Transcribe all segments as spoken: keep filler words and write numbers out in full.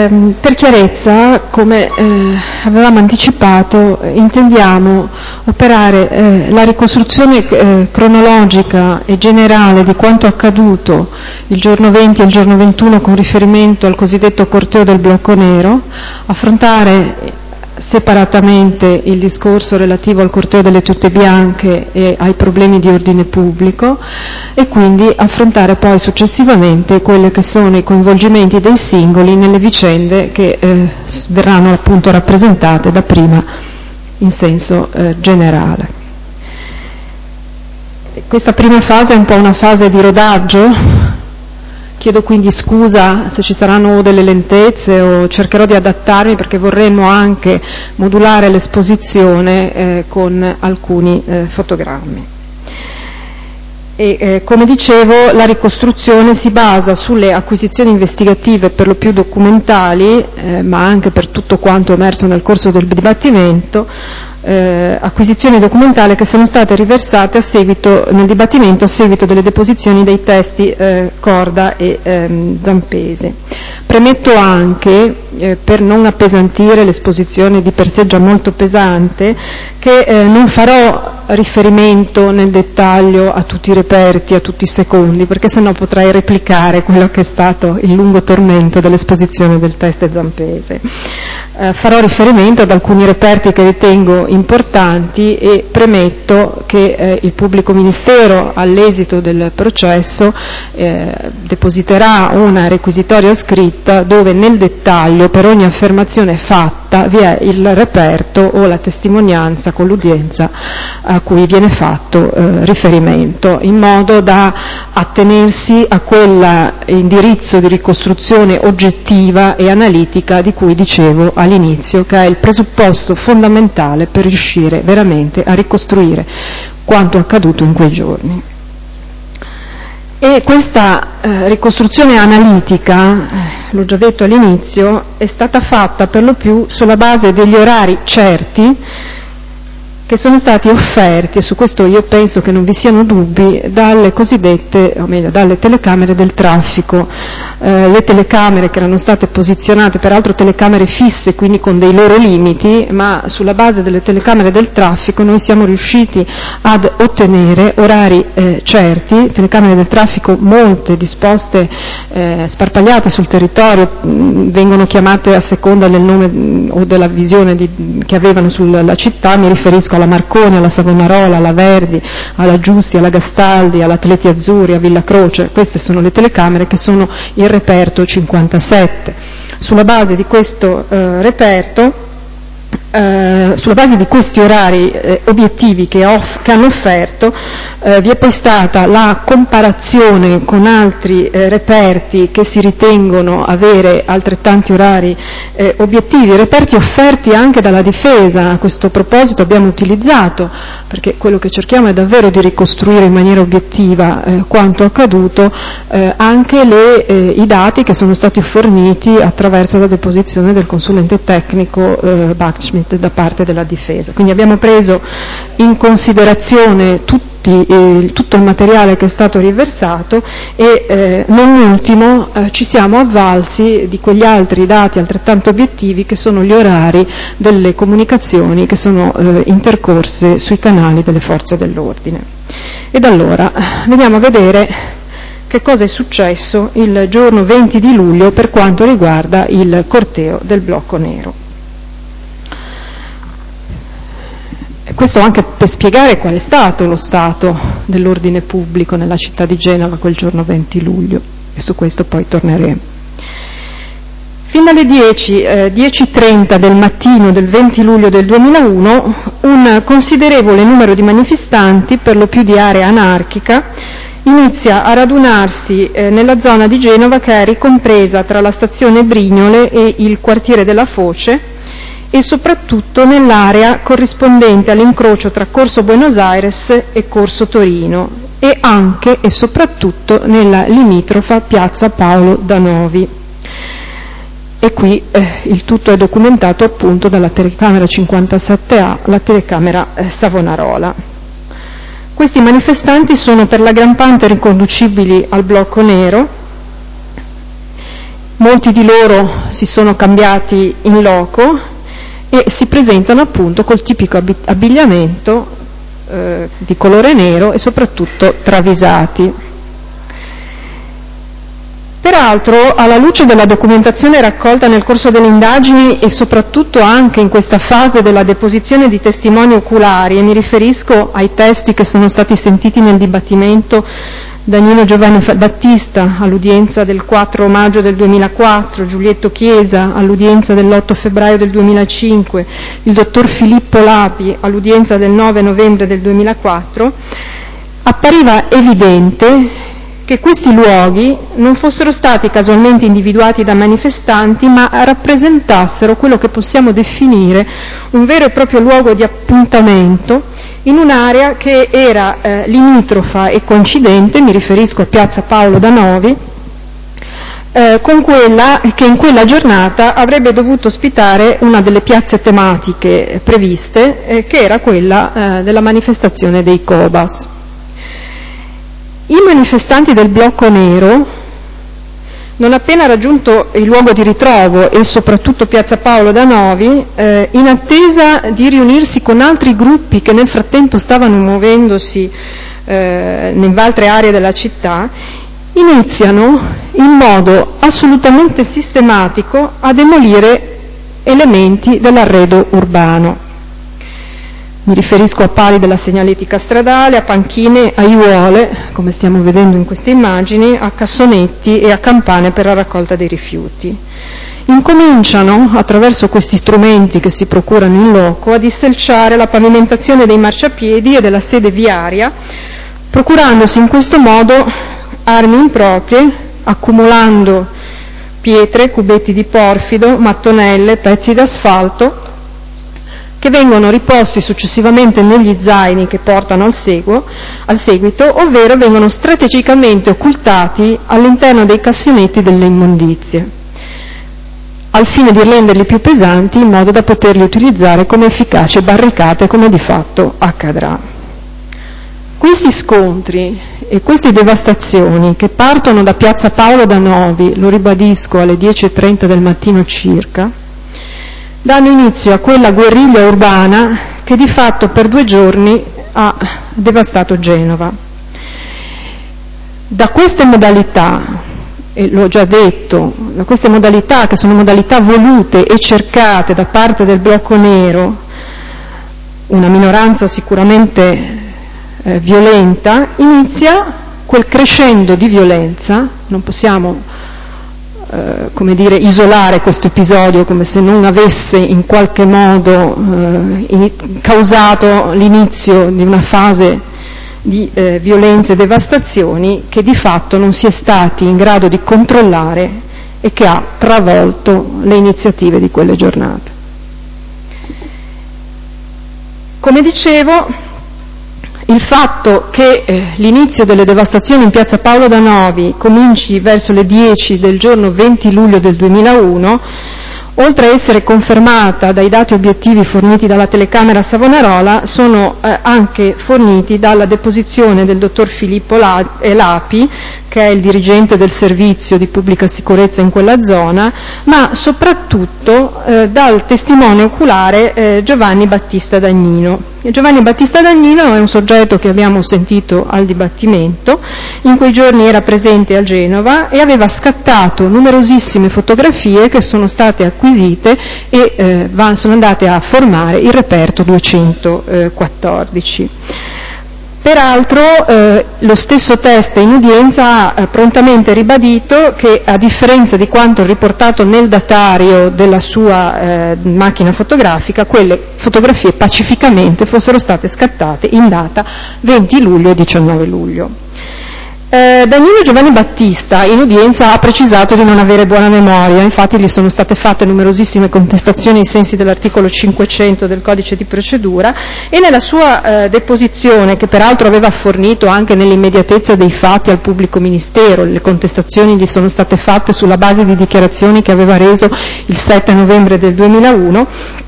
ehm, per chiarezza, come eh, avevamo anticipato, eh, intendiamo operare eh, la ricostruzione eh, cronologica e generale di quanto accaduto il giorno venti e il giorno ventuno con riferimento al cosiddetto corteo del Blocco Nero, affrontare separatamente il discorso relativo al corteo delle tute bianche e ai problemi di ordine pubblico e quindi affrontare poi successivamente quelli che sono i coinvolgimenti dei singoli nelle vicende che eh, verranno appunto rappresentate da prima in senso eh, generale. Questa prima fase è un po' una fase di rodaggio. Chiedo quindi scusa se ci saranno delle lentezze o cercherò di adattarmi perché vorremmo anche modulare l'esposizione eh, con alcuni eh, fotogrammi. E, eh, come dicevo, la ricostruzione si basa sulle acquisizioni investigative per lo più documentali, eh, ma anche per tutto quanto emerso nel corso del dibattimento, eh, acquisizioni documentali che sono state riversate a seguito, nel dibattimento a seguito delle deposizioni dei testi eh, Corda e ehm, Zampesi. Premetto anche, eh, per non appesantire l'esposizione di per sé già molto pesante, che eh, non farò riferimento nel dettaglio a tutti i reperti, a tutti i secondi, perché sennò potrei replicare quello che è stato il lungo tormento dell'esposizione del testo Zampese. Eh, farò riferimento ad alcuni reperti che ritengo importanti e premetto che eh, il pubblico ministero all'esito del processo eh, depositerà una requisitoria scritta dove nel dettaglio per ogni affermazione fatta vi è il reperto o la testimonianza con l'udienza a cui viene fatto eh, riferimento, in modo da attenersi a quell'indirizzo di ricostruzione oggettiva e analitica di cui dicevo all'inizio, che è il presupposto fondamentale per riuscire veramente a ricostruire quanto accaduto in quei giorni. E questa eh, ricostruzione analitica, eh, l'ho già detto all'inizio, è stata fatta per lo più sulla base degli orari certi che sono stati offerti, e su questo io penso che non vi siano dubbi, dalle cosiddette, o meglio, dalle telecamere del traffico. Eh, le telecamere che erano state posizionate, peraltro telecamere fisse, quindi con dei loro limiti, ma sulla base delle telecamere del traffico noi siamo riusciti ad ottenere orari eh, certi, telecamere del traffico molte disposte, eh, sparpagliate sul territorio, mh, vengono chiamate a seconda del nome mh, o della visione di, che avevano sulla città, mi riferisco alla Marconi, alla Savonarola, alla Verdi, alla Giusti, alla Gastaldi, all'Atleti Azzurri, a Villa Croce. Queste sono le telecamere che sono il reperto cinquantasette. Sulla base di questo eh, reperto, eh, sulla base di questi orari eh, obiettivi che, off- che hanno offerto, eh, vi è poi stata la comparazione con altri eh, reperti che si ritengono avere altrettanti orari eh, obiettivi, reperti offerti anche dalla difesa. A questo proposito abbiamo utilizzato, perché quello che cerchiamo è davvero di ricostruire in maniera obiettiva eh, quanto accaduto, eh, anche le, eh, i dati che sono stati forniti attraverso la deposizione del consulente tecnico eh, Bachschmidt da parte della difesa. Quindi abbiamo preso in considerazione tutti, eh, tutto il materiale che è stato riversato e eh, non ultimo eh, ci siamo avvalsi di quegli altri dati altrettanto obiettivi che sono gli orari delle comunicazioni che sono eh, intercorse sui canali delle forze dell'ordine. Ed allora veniamo a vedere che cosa è successo il giorno venti di luglio per quanto riguarda il corteo del Blocco Nero. Questo anche per spiegare qual è stato lo stato dell'ordine pubblico nella città di Genova quel giorno venti luglio, e su questo poi torneremo. Fin dalle dieci, eh, dieci e trenta del mattino del venti luglio del duemilauno, un considerevole numero di manifestanti, per lo più di area anarchica, inizia a radunarsi eh, nella zona di Genova che è ricompresa tra la stazione Brignole e il quartiere della Foce, e soprattutto nell'area corrispondente all'incrocio tra Corso Buenos Aires e Corso Torino, e anche e soprattutto nella limitrofa piazza Paolo Danovi. E qui eh, il tutto è documentato appunto dalla telecamera cinquantasette A, la telecamera eh, Savonarola. Questi manifestanti sono per la gran parte riconducibili al Blocco Nero Molti di loro si sono cambiati in loco e si presentano appunto col tipico abbigliamento eh, di colore nero e soprattutto travisati. Peraltro, alla luce della documentazione raccolta nel corso delle indagini e soprattutto anche in questa fase della deposizione di testimoni oculari, e mi riferisco ai testi che sono stati sentiti nel dibattimento da Nino Giovanni Battista all'udienza del quattro maggio del duemilaquattro, Giulietto Chiesa all'udienza dell'otto febbraio del duemilacinque, il dottor Filippo Lapi all'udienza del nove novembre del duemilaquattro, appariva evidente che questi luoghi non fossero stati casualmente individuati da manifestanti, ma rappresentassero quello che possiamo definire un vero e proprio luogo di appuntamento in un'area che era eh, limitrofa e coincidente, mi riferisco a Piazza Paolo da Novi, eh, con quella che in quella giornata avrebbe dovuto ospitare una delle piazze tematiche previste, eh, che era quella eh, della manifestazione dei Cobas. I manifestanti del Blocco Nero, non appena raggiunto il luogo di ritrovo e soprattutto Piazza Paolo da Novi, eh, in attesa di riunirsi con altri gruppi che nel frattempo stavano muovendosi eh, in altre aree della città, iniziano in modo assolutamente sistematico a demolire elementi dell'arredo urbano. Mi riferisco a pali della segnaletica stradale, a panchine, a aiuole, come stiamo vedendo in queste immagini, a cassonetti e a campane per la raccolta dei rifiuti. Incominciano, attraverso questi strumenti che si procurano in loco, a disselciare la pavimentazione dei marciapiedi e della sede viaria, procurandosi in questo modo armi improprie, accumulando pietre, cubetti di porfido, mattonelle, pezzi d'asfalto, che vengono riposti successivamente negli zaini che portano al, seguo, al seguito, ovvero vengono strategicamente occultati all'interno dei cassonetti delle immondizie, al fine di renderli più pesanti in modo da poterli utilizzare come efficaci barricate, come di fatto accadrà. Questi scontri e queste devastazioni, che partono da Piazza Paolo da Novi, lo ribadisco, alle dieci e trenta del mattino circa, danno inizio a quella guerriglia urbana che di fatto per due giorni ha devastato Genova. Da queste modalità, e l'ho già detto, da queste modalità che sono modalità volute e cercate da parte del Blocco Nero, una minoranza sicuramente eh, violenta, inizia quel crescendo di violenza. Non possiamo Eh, come dire, isolare questo episodio come se non avesse in qualche modo eh, in, causato l'inizio di una fase di eh, violenze e devastazioni che di fatto non si è stati in grado di controllare e che ha travolto le iniziative di quelle giornate. Come dicevo, il fatto che eh, l'inizio delle devastazioni in Piazza Paolo da Novi cominci verso le dieci del giorno venti luglio del duemilauno, oltre a essere confermata dai dati obiettivi forniti dalla telecamera Savonarola, sono eh, anche forniti dalla deposizione del dottor Filippo Lapi, che è il dirigente del servizio di pubblica sicurezza in quella zona, ma soprattutto eh, dal testimone oculare eh, Giovanni Battista Dagnino. E Giovanni Battista Dagnino è un soggetto che abbiamo sentito al dibattimento, in quei giorni era presente a Genova e aveva scattato numerosissime fotografie che sono state acquisite e eh, va, sono andate a formare il reperto duecentoquattordici. Peraltro eh, lo stesso test in udienza ha eh, prontamente ribadito che, a differenza di quanto riportato nel datario della sua eh, macchina fotografica, quelle fotografie pacificamente fossero state scattate in data venti luglio e diciannove luglio. Eh, Danilo Giovanni Battista in udienza ha precisato di non avere buona memoria, infatti gli sono state fatte numerosissime contestazioni ai sensi dell'articolo cinquecento del codice di procedura e nella sua eh, deposizione, che peraltro aveva fornito anche nell'immediatezza dei fatti al pubblico ministero, le contestazioni gli sono state fatte sulla base di dichiarazioni che aveva reso il sette novembre del duemilauno,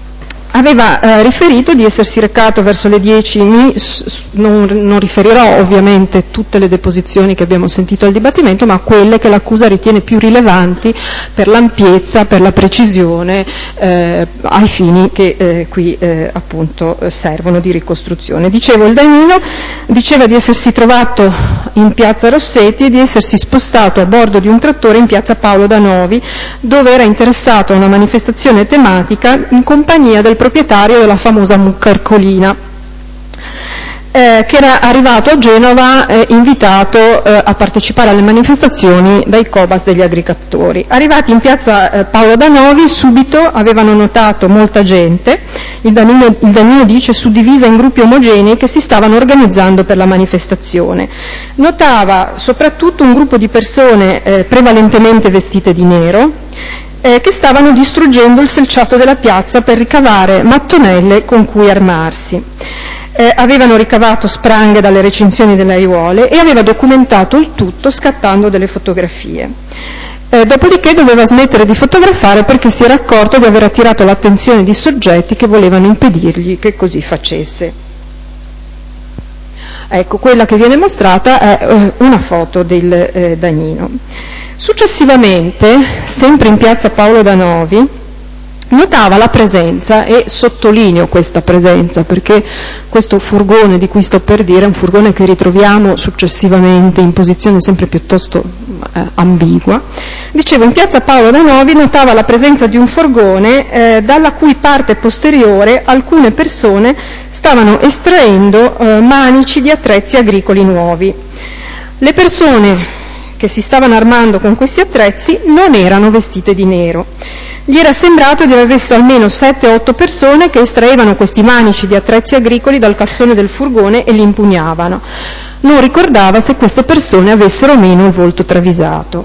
aveva eh, riferito di essersi recato verso le dieci, mi, non, non riferirò ovviamente tutte le deposizioni che abbiamo sentito al dibattimento, ma quelle che l'accusa ritiene più rilevanti per l'ampiezza, per la precisione, eh, ai fini che eh, qui eh, appunto servono di ricostruzione. Dicevo, il Danilo diceva di essersi trovato in piazza Rossetti e di essersi spostato a bordo di un trattore in piazza Paolo da Novi, dove era interessato a una manifestazione tematica in compagnia del proprietario della famosa mucca ercolina, eh, che era arrivato a Genova eh, invitato eh, a partecipare alle manifestazioni dai Cobas degli agricoltori. Arrivati in piazza eh, Paolo da Novi, subito avevano notato molta gente, il Danilo, il Danilo dice suddivisa in gruppi omogenei che si stavano organizzando per la manifestazione. Notava soprattutto un gruppo di persone eh, prevalentemente vestite di nero, Eh, che stavano distruggendo il selciato della piazza per ricavare mattonelle con cui armarsi. Eh, avevano ricavato spranghe dalle recinzioni delle aiuole e aveva documentato il tutto scattando delle fotografie. Eh, dopodiché doveva smettere di fotografare perché si era accorto di aver attirato l'attenzione di soggetti che volevano impedirgli che così facesse. Ecco, quella che viene mostrata è eh, una foto del eh, Danilo. Successivamente, sempre in piazza Paolo da Novi, notava la presenza, e sottolineo questa presenza perché questo furgone di cui sto per dire è un furgone che ritroviamo successivamente in posizione sempre piuttosto eh, ambigua. Dicevo, in piazza Paolo da Novi notava la presenza di un furgone eh, dalla cui parte posteriore alcune persone stavano estraendo eh, manici di attrezzi agricoli nuovi. Le persone che si stavano armando con questi attrezzi non erano vestite di nero. Gli era sembrato di aver visto almeno sette o otto persone che estraevano questi manici di attrezzi agricoli dal cassone del furgone e li impugnavano. Non ricordava se queste persone avessero o meno il volto travisato.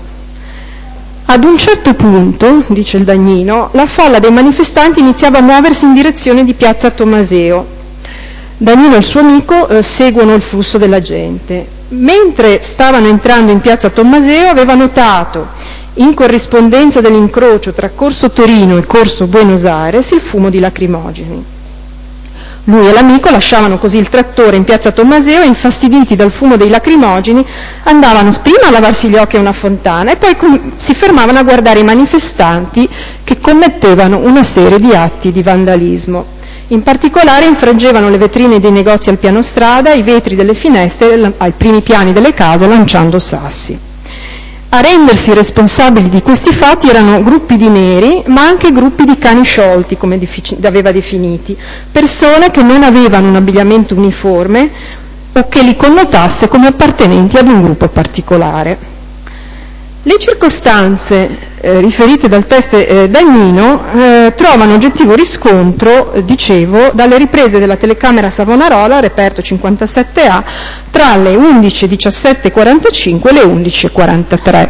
Ad un certo punto, dice il Dagnino, la folla dei manifestanti iniziava a muoversi in direzione di piazza Tommaseo. Danilo e il suo amico eh, seguono il flusso della gente. Mentre stavano entrando in piazza Tommaseo aveva notato, in corrispondenza dell'incrocio tra Corso Torino e Corso Buenos Aires, il fumo di lacrimogeni. Lui e l'amico lasciavano così il trattore in piazza Tommaseo e, infastiditi dal fumo dei lacrimogeni, andavano prima a lavarsi gli occhi a una fontana e poi com- si fermavano a guardare i manifestanti che commettevano una serie di atti di vandalismo. In particolare infrangevano le vetrine dei negozi al piano strada, i vetri delle finestre ai primi piani delle case lanciando sassi. A rendersi responsabili di questi fatti erano gruppi di neri, ma anche gruppi di cani sciolti, come aveva definiti, persone che non avevano un abbigliamento uniforme o che li connotasse come appartenenti ad un gruppo particolare. Le circostanze eh, riferite dal test eh, Dagnino eh, trovano oggettivo riscontro, eh, dicevo, dalle riprese della telecamera Savonarola, reperto cinquantasette A, tra le undici e diciassette e quarantacinque e le undici e quarantatré.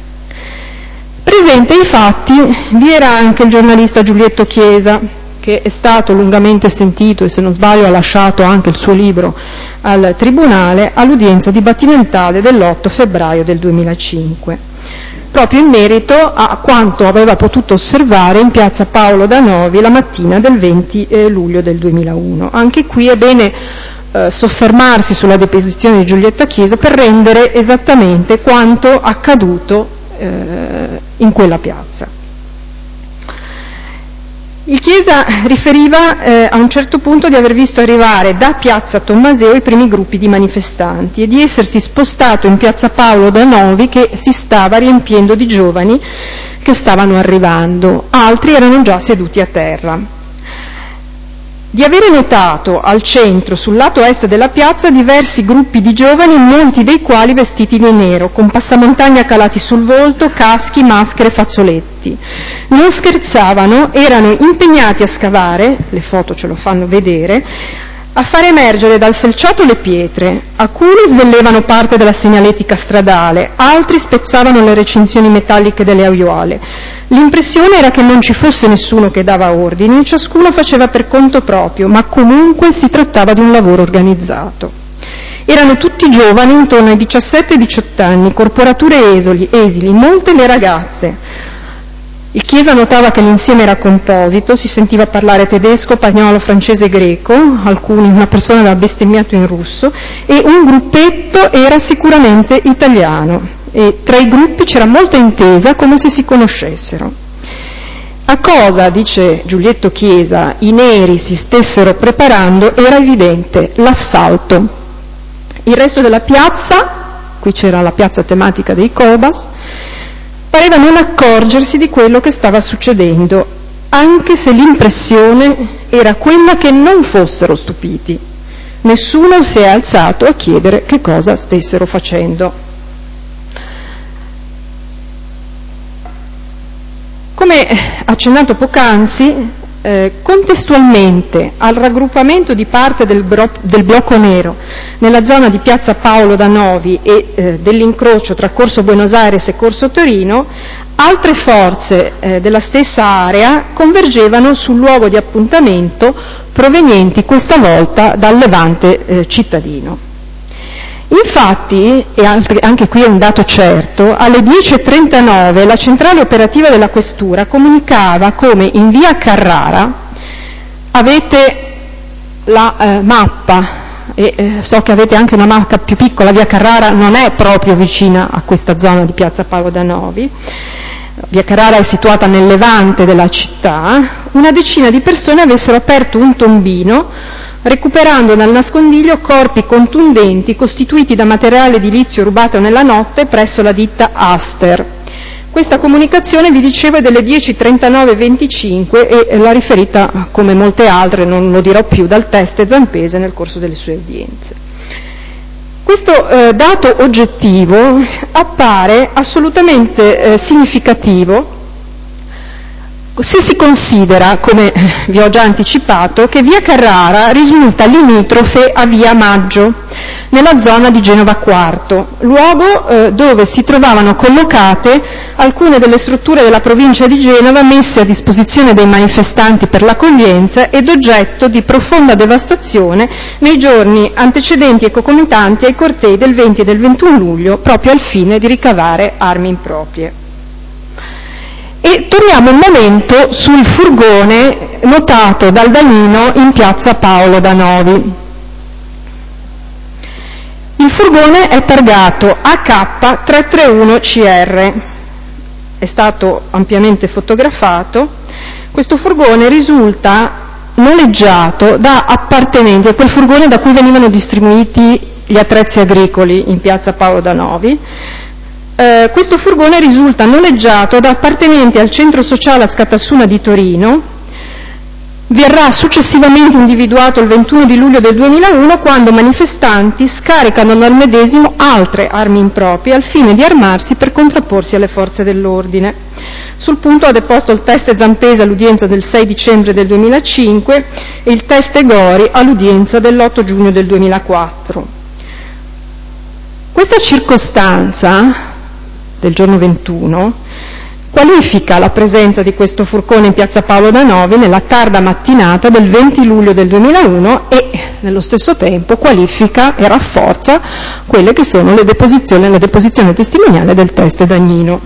Presente infatti vi era anche il giornalista Giulietto Chiesa, che è stato lungamente sentito e, se non sbaglio, ha lasciato anche il suo libro al Tribunale all'udienza dibattimentale dell'otto febbraio del duemilacinque, proprio in merito a quanto aveva potuto osservare in piazza Paolo da Novi la mattina del venti luglio del duemilauno. Anche qui è bene eh, soffermarsi sulla deposizione di Giulietta Chiesa per rendere esattamente quanto accaduto eh, in quella piazza. Il Chiesa riferiva eh, a un certo punto di aver visto arrivare da piazza Tommaseo i primi gruppi di manifestanti e di essersi spostato in piazza Paolo da Novi, che si stava riempiendo di giovani che stavano arrivando. Altri erano già seduti a terra. Di avere notato al centro, sul lato est della piazza, diversi gruppi di giovani, molti dei quali vestiti di nero, con passamontagna calati sul volto, caschi, maschere, fazzoletti. Non scherzavano, erano impegnati a scavare, le foto ce lo fanno vedere, a far emergere dal selciato le pietre. Alcuni svellevano parte della segnaletica stradale, altri spezzavano le recinzioni metalliche delle aiuole. L'impressione era che non ci fosse nessuno che dava ordini, ciascuno faceva per conto proprio, ma comunque si trattava di un lavoro organizzato. Erano tutti giovani, intorno ai diciassette diciotto anni, corporature esili, esili, molte le ragazze. Il Chiesa notava che l'insieme era composito, si sentiva parlare tedesco, spagnolo, francese e greco, alcuni, una persona aveva bestemmiato in russo, e un gruppetto era sicuramente italiano, e tra i gruppi c'era molta intesa, come se si conoscessero. A cosa, dice Giulietto Chiesa, i neri si stessero preparando era evidente: l'assalto. Il resto della piazza, qui c'era la piazza tematica dei Cobas, pareva non accorgersi di quello che stava succedendo, anche se l'impressione era quella che non fossero stupiti. Nessuno si è alzato a chiedere che cosa stessero facendo. Come accennato poc'anzi, eh, contestualmente al raggruppamento di parte del, bro- del blocco nero nella zona di piazza Paolo da Novi e eh, dell'incrocio tra Corso Buenos Aires e Corso Torino, altre forze eh, della stessa area convergevano sul luogo di appuntamento, provenienti questa volta dal levante eh, cittadino. Infatti, e anche qui è un dato certo, alle dieci e trentanove la centrale operativa della Questura comunicava come in via Carrara, avete la eh, mappa, e eh, so che avete anche una mappa più piccola, via Carrara non è proprio vicina a questa zona di piazza Paolo da Novi, via Carrara è situata nel levante della città, una decina di persone avessero aperto un tombino recuperando dal nascondiglio corpi contundenti costituiti da materiale edilizio rubato nella notte presso la ditta Aster. Questa comunicazione, vi dicevo, è delle dieci e trentanove e venticinque e l'ha riferita, come molte altre, non lo dirò più, dal Teste Zampese nel corso delle sue udienze. Questo eh, dato oggettivo appare assolutamente eh, significativo se si considera, come vi ho già anticipato, che via Carrara risulta limitrofe a via Maggio, nella zona di Genova Quarto, luogo eh, dove si trovavano collocate alcune delle strutture della provincia di Genova messe a disposizione dei manifestanti per l'accoglienza ed oggetto di profonda devastazione nei giorni antecedenti e concomitanti ai cortei del venti e del ventuno luglio, proprio al fine di ricavare armi improprie. E torniamo un momento sul furgone notato dal Danino in piazza Paolo da Novi. Il furgone è targato A K trecentotrentuno C R, è stato ampiamente fotografato. Questo furgone risulta noleggiato da appartenenti a quel furgone da cui venivano distribuiti gli attrezzi agricoli in piazza Paolo da Novi. Eh, questo furgone risulta noleggiato da appartenenti al centro sociale Askatasuna di Torino, verrà successivamente individuato il ventuno di luglio del duemilauno quando manifestanti scaricano dal medesimo altre armi improprie al fine di armarsi per contrapporsi alle forze dell'ordine. Sul punto ha deposto il Teste Zampese all'udienza del sei dicembre del duemilacinque e il Teste Gori all'udienza dell'otto giugno del duemilaquattro. Questa circostanza del giorno ventuno qualifica la presenza di questo furgone in piazza Paolo da Novi nella tarda mattinata del venti luglio del duemilauno e nello stesso tempo qualifica e rafforza quelle che sono le deposizioni, la deposizione testimoniale del Teste Dagnino.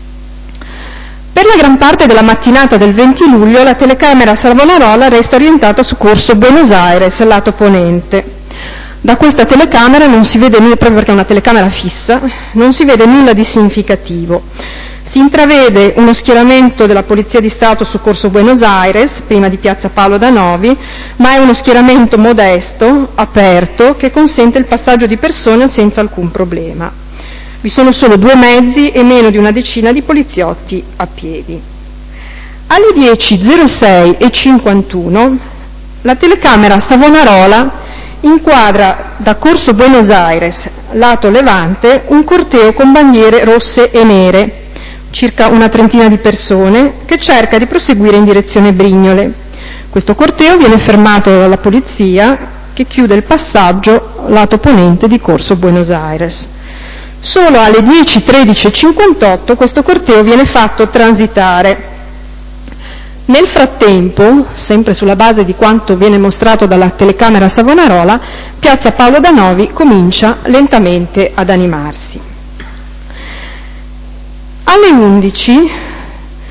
Per la gran parte della mattinata del venti luglio la telecamera Savonarola resta orientata su Corso Buenos Aires, lato ponente. Da questa telecamera non si vede nulla, proprio perché è una telecamera fissa, non si vede nulla di significativo. Si intravede uno schieramento della Polizia di Stato su Corso Buenos Aires, prima di piazza Paolo da Novi, ma è uno schieramento modesto, aperto, che consente il passaggio di persone senza alcun problema. Vi sono solo due mezzi e meno di una decina di poliziotti a piedi. Alle dieci e zero sei e cinquantuno la telecamera Savonarola inquadra da Corso Buenos Aires, lato levante, un corteo con bandiere rosse e nere, circa una trentina di persone, che cerca di proseguire in direzione Brignole. Questo corteo viene fermato dalla polizia, che chiude il passaggio lato ponente di Corso Buenos Aires. Solo alle dieci e tredici e cinquantotto questo corteo viene fatto transitare. Nel frattempo, sempre sulla base di quanto viene mostrato dalla telecamera Savonarola, piazza Paolo da Novi comincia lentamente ad animarsi. Alle undici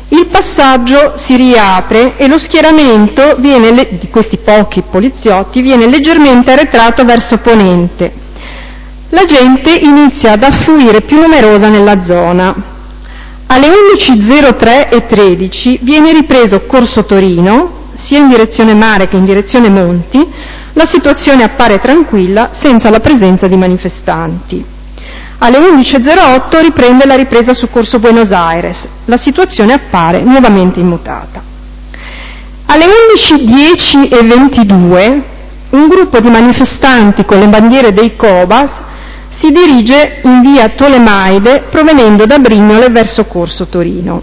Il passaggio si riapre e lo schieramento viene le- di questi pochi poliziotti viene leggermente arretrato verso ponente. La gente inizia ad affluire più numerosa nella zona. Alle undici e zero tre e tredici viene ripreso Corso Torino, sia in direzione mare che in direzione monti. La situazione appare tranquilla, senza la presenza di manifestanti. Alle undici e zero otto riprende la ripresa su Corso Buenos Aires. La situazione appare nuovamente immutata. Alle undici e dieci e ventidue un gruppo di manifestanti con le bandiere dei Cobas si dirige in via Tolemaide provenendo da Brignole verso Corso Torino.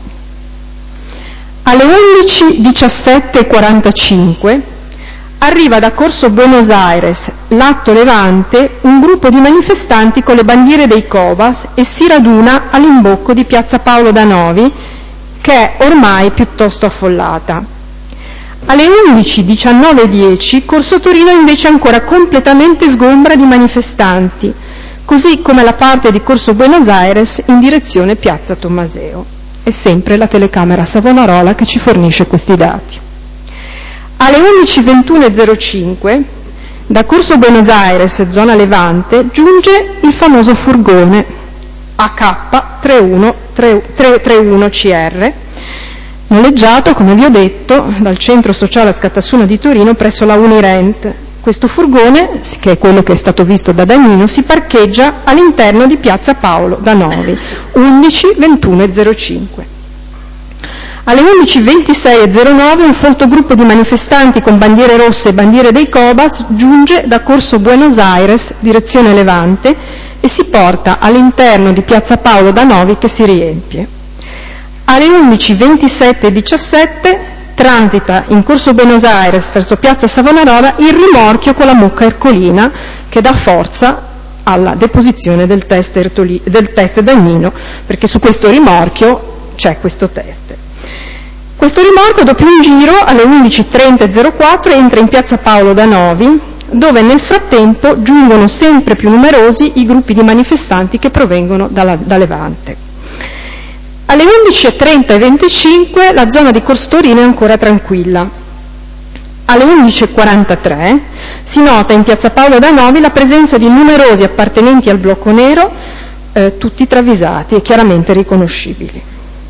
Alle undici e diciassette e quarantacinque arriva da Corso Buenos Aires, lato Levante, un gruppo di manifestanti con le bandiere dei Cobas e si raduna all'imbocco di piazza Paolo da Novi, che è ormai piuttosto affollata. Alle undici e diciannove e dieci Corso Torino invece è ancora completamente sgombra di manifestanti, così come la parte di Corso Buenos Aires in direzione piazza Tommaseo. È sempre la telecamera Savonarola che ci fornisce questi dati. Alle undici e ventuno e zero cinque da Corso Buenos Aires, zona Levante, giunge il famoso furgone A K tre uno tre uno C R, noleggiato, come vi ho detto, dal centro sociale Scattasuna di Torino presso la Unirent. Questo furgone, che è quello che è stato visto da Dagnino, si parcheggia all'interno di piazza Paolo da Novi, undici, ventuno e zero cinque. Alle undici e ventisei e zero nove un folto gruppo di manifestanti con bandiere rosse e bandiere dei Cobas giunge da Corso Buenos Aires, direzione Levante, e si porta all'interno di piazza Paolo da Novi che si riempie. Alle undici e ventisette e diciassette transita in Corso Buenos Aires verso piazza Savonarola il rimorchio con la mucca ercolina che dà forza alla deposizione del test, Ertoli, del test Dagnino, perché su questo rimorchio c'è questo test. Questo rimorchio, dopo un giro, alle undici e trenta e zero quattro entra in piazza Paolo da Novi, dove nel frattempo giungono sempre più numerosi i gruppi di manifestanti che provengono dalla, da Levante. Alle undici e trenta e venticinque la zona di Corso Torino è ancora tranquilla. Alle undici e quarantatré si nota in piazza Paolo da Novi la presenza di numerosi appartenenti al blocco nero, eh, tutti travisati e chiaramente riconoscibili.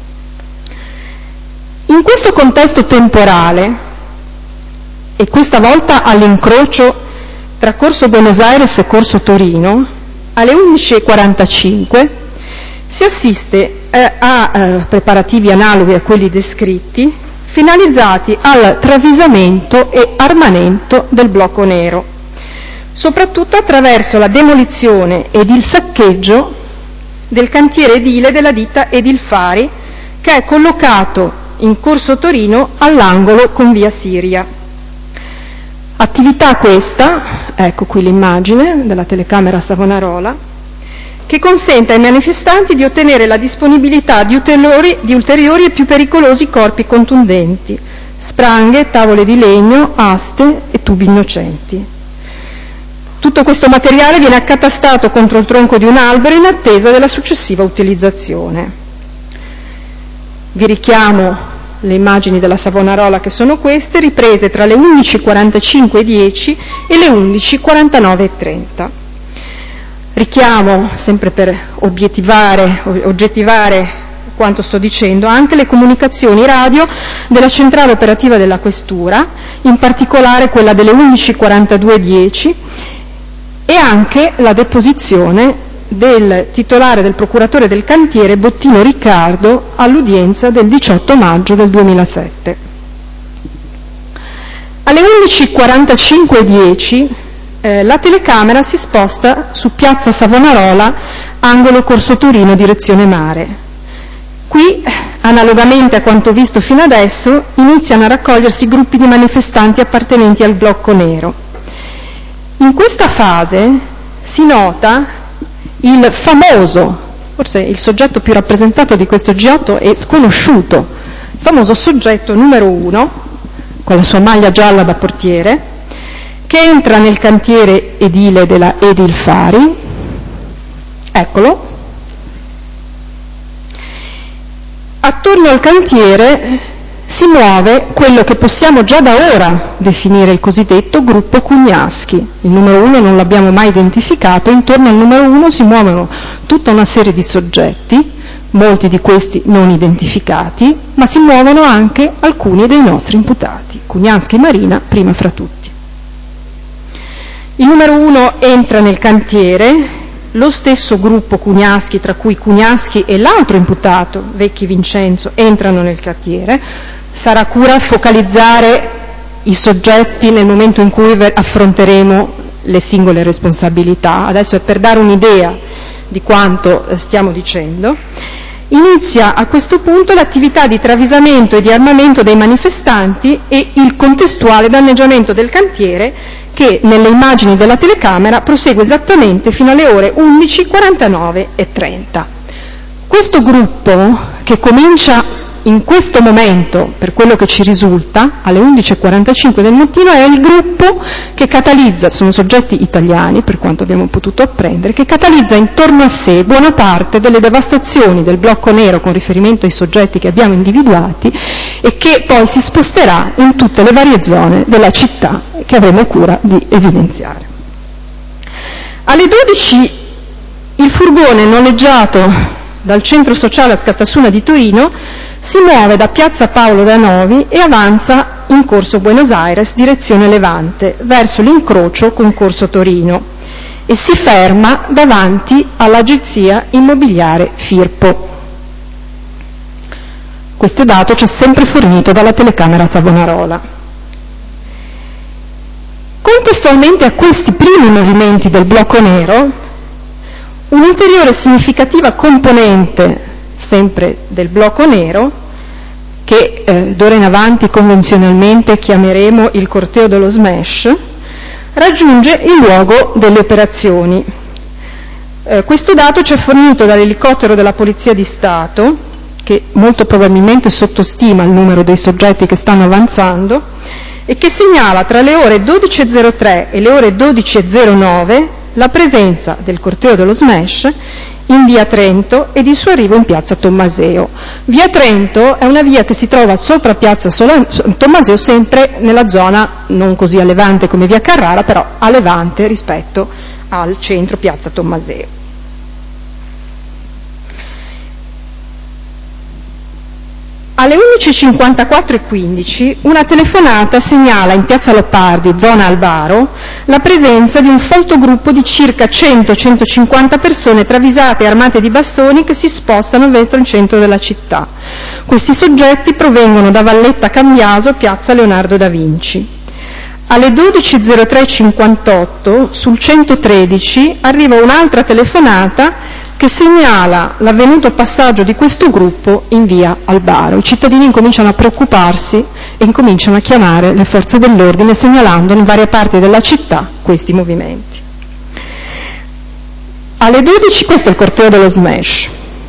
In questo contesto temporale, e questa volta all'incrocio tra Corso Buenos Aires e Corso Torino, alle undici e quarantacinque si assiste eh, a eh, preparativi analoghi a quelli descritti, finalizzati al travisamento e armamento del blocco nero, soprattutto attraverso la demolizione ed il saccheggio del cantiere edile della ditta Edilfari, che è collocato in Corso Torino all'angolo con via Siria. Attività questa, ecco qui l'immagine della telecamera Savonarola, che consente ai manifestanti di ottenere la disponibilità di ulteriori, di ulteriori e più pericolosi corpi contundenti, spranghe, tavole di legno, aste e tubi innocenti. Tutto questo materiale viene accatastato contro il tronco di un albero in attesa della successiva utilizzazione. Vi richiamo le immagini della Savonarola, che sono queste, riprese tra le undici e quarantacinque e dieci e le undici e quarantanove e trenta. Richiamo, sempre per obiettivare, oggettivare quanto sto dicendo, anche le comunicazioni radio della centrale operativa della Questura, in particolare quella delle undici e quarantadue e dieci, e anche la deposizione del titolare del procuratore del cantiere Bottino Riccardo all'udienza del diciotto maggio del duemilasette. Alle undici e quarantacinque e dieci eh, la telecamera si sposta su piazza Savonarola, angolo Corso Torino, direzione mare. Qui, analogamente a quanto visto fino adesso, iniziano a raccogliersi gruppi di manifestanti appartenenti al blocco nero. In questa fase si nota il famoso, forse il soggetto più rappresentato di questo G otto è sconosciuto, il famoso soggetto numero uno, con la sua maglia gialla da portiere, che entra nel cantiere edile della Edilfari, eccolo, Attorno al cantiere si muove quello che possiamo già da ora definire il cosiddetto gruppo Cugnaschi. Il numero uno non l'abbiamo mai identificato, intorno al numero uno si muovono tutta una serie di soggetti, molti di questi non identificati, ma si muovono anche alcuni dei nostri imputati, Cugnaschi e Marina prima fra tutti. Il numero uno entra nel cantiere, lo stesso gruppo Cugnaschi, tra cui Cugnaschi e l'altro imputato, Vecchi Vincenzo, entrano nel cantiere. Sarà cura focalizzare i soggetti nel momento in cui affronteremo le singole responsabilità. Adesso è per dare un'idea di quanto stiamo dicendo. Inizia a questo punto l'attività di travisamento e di armamento dei manifestanti e il contestuale danneggiamento del cantiere, che nelle immagini della telecamera prosegue esattamente fino alle ore undici, quarantanove e trenta. Questo gruppo, che comincia in questo momento, per quello che ci risulta, alle undici e quarantacinque del mattino, è il gruppo che catalizza, sono soggetti italiani per quanto abbiamo potuto apprendere, che catalizza intorno a sé buona parte delle devastazioni del blocco nero con riferimento ai soggetti che abbiamo individuati e che poi si sposterà in tutte le varie zone della città che avremo cura di evidenziare. Alle dodici il furgone noleggiato dal centro sociale a Scattasuna di Torino si muove da piazza Paolo Danovi e avanza in corso Buenos Aires, direzione Levante, verso l'incrocio con corso Torino e si ferma davanti all'agenzia immobiliare Firpo. Questo dato ci è sempre fornito dalla telecamera Savonarola. Contestualmente a questi primi movimenti del blocco nero, un'ulteriore significativa componente sempre del blocco nero, che eh, d'ora in avanti convenzionalmente chiameremo il corteo dello smash, raggiunge il luogo delle operazioni. Eh, questo dato ci è fornito dall'elicottero della Polizia di Stato, che molto probabilmente sottostima il numero dei soggetti che stanno avanzando, e che segnala tra le ore dodici e zero tre e le ore dodici e zero nove la presenza del corteo dello smash in via Trento e di suo arrivo in piazza Tommaseo. Via Trento è una via che si trova sopra piazza Tommaseo, sempre nella zona non così a levante come via Carrara, però a levante rispetto al centro piazza Tommaseo. Alle undici e cinquantaquattro e quindici una telefonata segnala in piazza Loppardi, zona Albaro, la presenza di un folto gruppo di circa cento centocinquanta persone travisate e armate di bastoni che si spostano verso il centro della città. Questi soggetti provengono da Valletta Cambiaso, piazza Leonardo da Vinci. Alle dodici e zero tre e cinquantotto sul centotredici arriva un'altra telefonata che segnala l'avvenuto passaggio di questo gruppo in via Albaro. I cittadini incominciano a preoccuparsi e incominciano a chiamare le forze dell'ordine segnalando in varie parti della città questi movimenti. Alle dodici, questo è il corteo dello smash.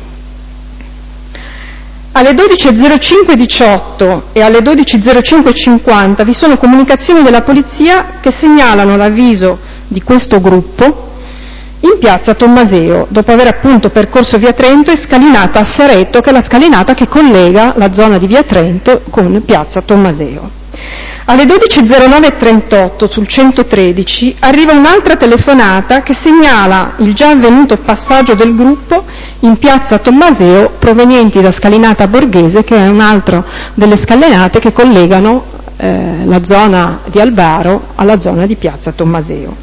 Alle dodici e zero cinque e diciotto e alle dodici e zero cinque e cinquanta vi sono comunicazioni della polizia che segnalano l'avviso di questo gruppo in piazza Tommaseo, dopo aver appunto percorso via Trento e scalinata a Saretto, che è la scalinata che collega la zona di via Trento con piazza Tommaseo. Alle dodici e zero nove e trentotto sul centotredici arriva un'altra telefonata che segnala il già avvenuto passaggio del gruppo in piazza Tommaseo provenienti da Scalinata Borghese, che è un'altra delle scalinate che collegano eh, la zona di Albaro alla zona di piazza Tommaseo.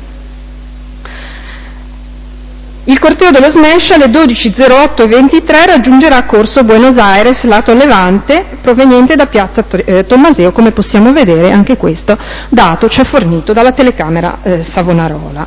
Il corteo dello smash alle dodici e zero otto e ventitré raggiungerà corso Buenos Aires, lato levante, proveniente da piazza eh, Tommaseo, come possiamo vedere anche questo dato ci è fornito dalla telecamera eh, Savonarola.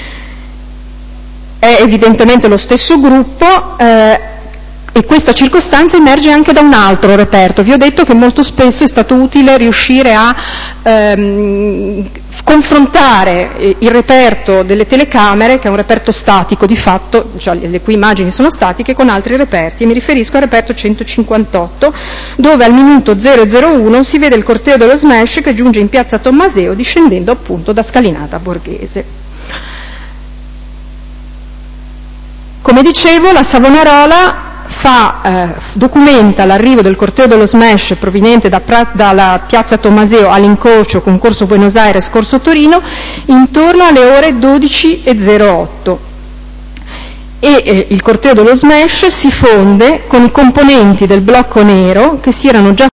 È evidentemente lo stesso gruppo eh, e questa circostanza emerge anche da un altro reperto. Vi ho detto che molto spesso è stato utile riuscire a ehm, confrontare il reperto delle telecamere, che è un reperto statico di fatto, cioè le cui immagini sono statiche, con altri reperti. Mi riferisco al reperto centocinquantotto, dove al minuto zero zero uno si vede il corteo dello smash che giunge in piazza Tommaseo discendendo appunto da Scalinata Borghese. Come dicevo, la Savonarola fa, eh, documenta l'arrivo del corteo dello Smash proveniente da pra- dalla piazza Tomaseo all'incrocio con Corso Buenos Aires, Corso Torino, intorno alle ore dodici e zero otto. E eh, il corteo dello Smash si fonde con i componenti del blocco nero che si erano già